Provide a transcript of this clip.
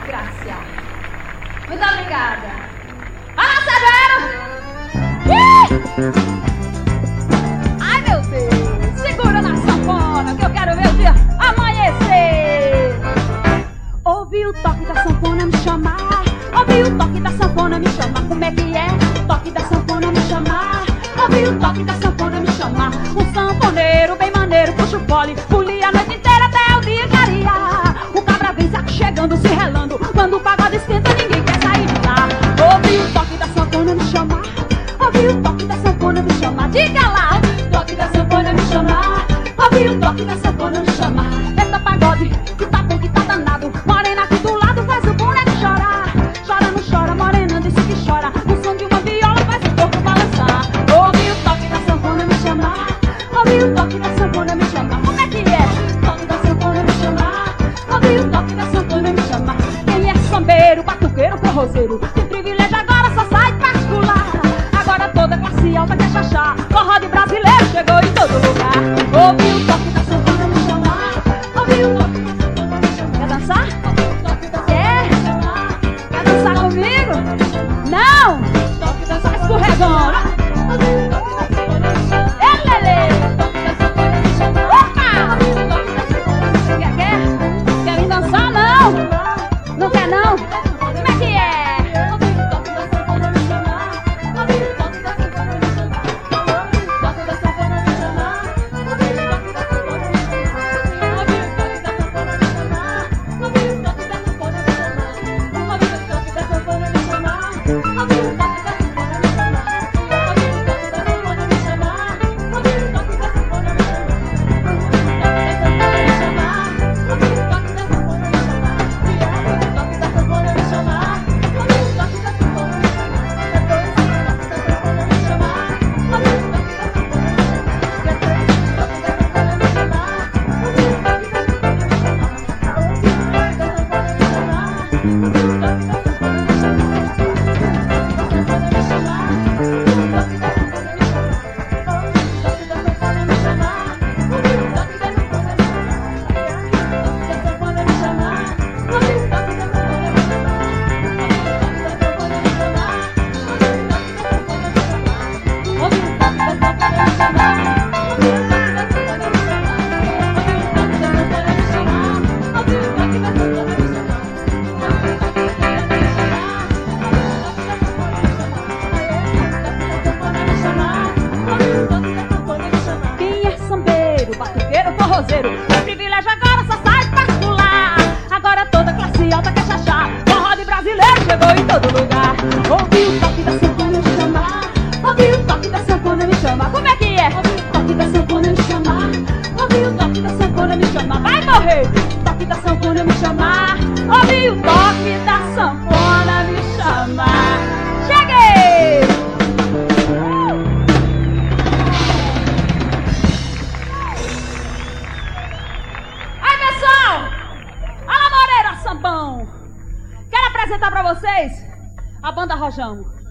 Graça. Muito obrigada. Fala, Severo! Ai, meu Deus. Segura na sanfona que eu quero ver o dia amanhecer. Ouvi o toque da sanfona me chamar. Ouvi o toque da sanfona me chamar. Como é que é? O toque da sanfona me chamar. Ouvi o toque da sanfona me chamar. Um sanfoneiro bem maneiro, puxa o fole, folia a noite inteira até o dia clarear. O cabra vem saco chegando, se relando. Quando o pagode esquenta, ninguém quer sair de lá. Ouvi o toque da sanfona me chamar. Ouvi o toque da sanfona me chamar. Diga lá! Ouvi o toque da sanfona me chamar. Ouvi o toque da sanfona me chamar. Essa pagode que tá bom, que tá danado. Morena aqui do lado faz o boneco chorar. Chora, não chora, morena disse que chora. O som de uma viola faz o corpo balançar. Ouvi o toque da sanfona me chamar. Ouvi o toque da sanfona me chamar. Como é que é? O toque da sanfona me chamar. Ouvi o toque da sanfona me chamar. Quem é sambeiro, batuqueiro, forrozeiro, tem privilégio agora, só sai particular. Agora toda classe alta quer chachá. Forró de brasileiro chegou em todo lugar. Ouvi o toque da sanfona me chamar. Ouvi o toque da sanfona me chamar. Quer dançar? Quer? Quer dançar comigo? Não! Só escorregona. Querem dançar? Não! Não quer não? Como é que é? Tem privilégio agora, só sai particular. Agora toda classe alta quer chachá. Forró de brasileiro chegou em todo lugar. Ouvi o toque da sanfona me chamar. Ouvi o toque da sanfona me chamar. Como é que é? Ouvi o toque da sanfona me chamar. Ouvi o toque da sanfona me chamar. Vai morrer! O toque da sanfona me chamar. Ouvi o toque da sanfona me chamar. Cheguei! Sambão. Quero apresentar pra vocês a banda Rojão.